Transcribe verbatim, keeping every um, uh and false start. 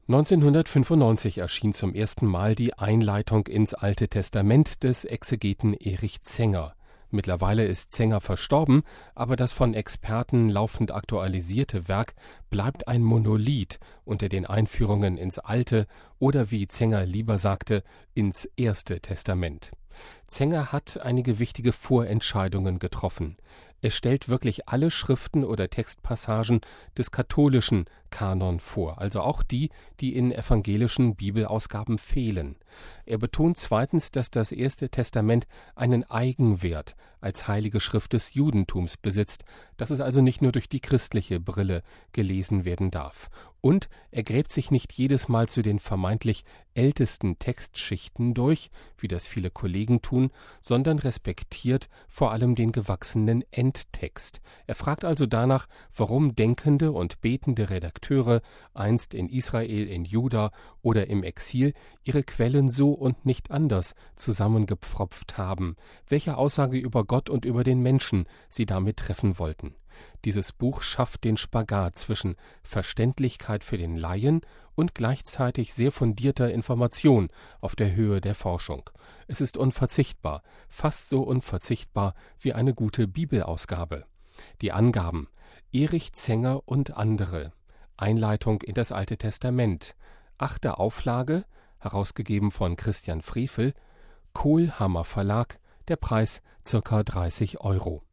neunzehnhundertfünfundneunzig erschien zum ersten Mal die Einleitung ins Alte Testament des Exegeten Erich Zenger. Mittlerweile ist Zenger verstorben, aber das von Experten laufend aktualisierte Werk bleibt ein Monolith unter den Einführungen ins Alte oder, wie Zenger lieber sagte, ins Erste Testament. Zenger hat einige wichtige Vorentscheidungen getroffen. Er stellt wirklich alle Schriften oder Textpassagen des katholischen Kanon vor, also auch die, die in evangelischen Bibelausgaben fehlen. Er betont zweitens, dass das Erste Testament einen Eigenwert als heilige Schrift des Judentums besitzt, dass es also nicht nur durch die christliche Brille gelesen werden darf. Und er gräbt sich nicht jedes Mal zu den vermeintlich ältesten Textschichten durch, wie das viele Kollegen tun, sondern respektiert vor allem den gewachsenen Endtext. Er fragt also danach, warum denkende und betende Redakteure einst in Israel, in Juda oder im Exil ihre Quellen so und nicht anders zusammengepfropft haben, welche Aussage über Gott und über den Menschen sie damit treffen wollten. Dieses Buch schafft den Spagat zwischen Verständlichkeit für den Laien und gleichzeitig sehr fundierter Information auf der Höhe der Forschung. Es ist unverzichtbar, fast so unverzichtbar wie eine gute Bibelausgabe. Die Angaben: Erich Zenger und andere. Einleitung in das Alte Testament. Achte Auflage, herausgegeben von Christian Frevel. Kohlhammer Verlag. Der Preis ca. dreißig Euro.